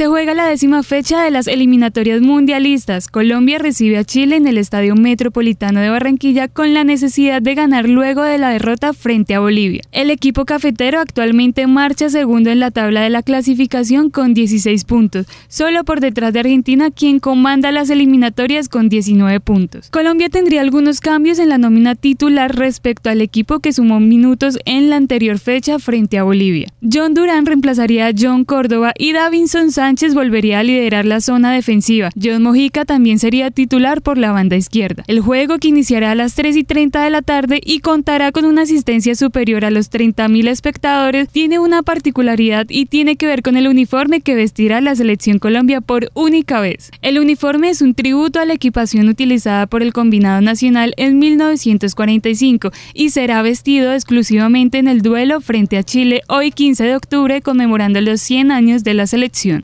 Se juega la 10ª fecha de las eliminatorias mundialistas. Colombia recibe a Chile en el Estadio Metropolitano de Barranquilla con la necesidad de ganar luego de la derrota frente a Bolivia. El equipo cafetero actualmente marcha segundo en la tabla de la clasificación con 16 puntos, solo por detrás de Argentina, quien comanda las eliminatorias con 19 puntos. Colombia tendría algunos cambios en la nómina titular respecto al equipo que sumó minutos en la anterior fecha frente a Bolivia. John Durán reemplazaría a John Córdoba y Davinson Sánchez volvería a liderar la zona defensiva. John Mojica también sería titular por la banda izquierda. El juego, que iniciará a las 3:30 de la tarde y contará con una asistencia superior a los 30.000 espectadores, tiene una particularidad y tiene que ver con el uniforme que vestirá la Selección Colombia por única vez. El uniforme es un tributo a la equipación utilizada por el combinado nacional en 1945 y será vestido exclusivamente en el duelo frente a Chile hoy 15 de octubre, conmemorando los 100 años de la selección.